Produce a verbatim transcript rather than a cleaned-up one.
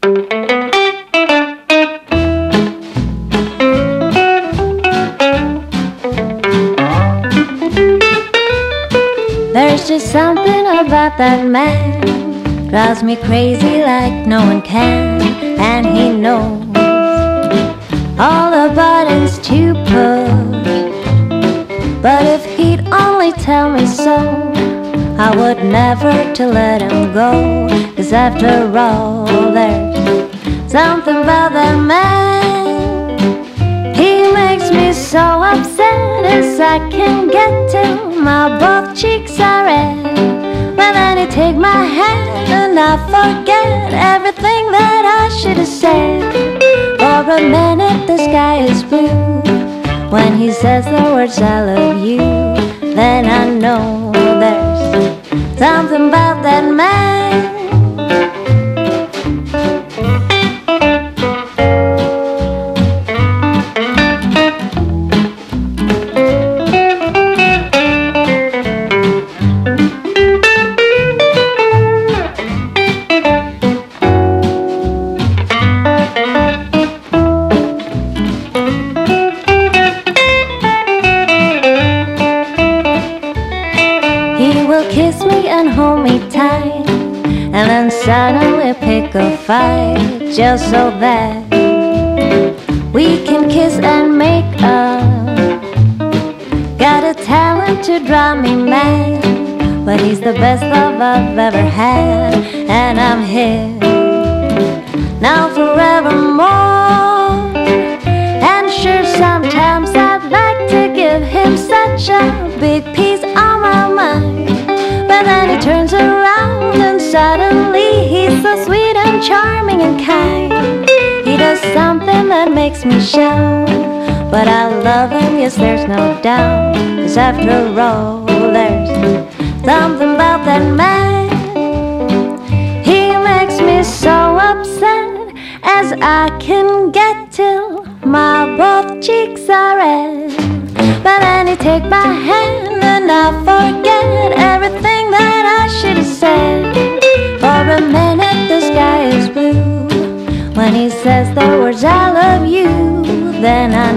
There's just something about that man, drives me crazy like no one can. And he knows all the buttons to push, but if he'd only tell me so, I would never to let him go. 'Cause after all, there's something about that man. He makes me so upset as I can get to. My both cheeks are red, but then he take my hand and I forget everything that I should have said. For a minute the sky is blue when he says the words I love you. Then I know there's something about that man. Kiss me and hold me tight, and then suddenly pick a fight, just so that we can kiss and make up. Got a talent to drive me mad, but he's the best love I've ever had. And I'm his now forevermore. And sure, sometimes I'd like to give him such a big piece of my mind, but then he turns around and suddenly he's so sweet and charming and kind. He does something that makes me shout, but I love him, yes, there's no doubt. 'Cause after all, there's something about that man. He makes me so upset as I can get till my both cheeks are red. But then he take my hand and I forget everything that I should have said. For a minute the sky is blue when he says the words I love you. Then I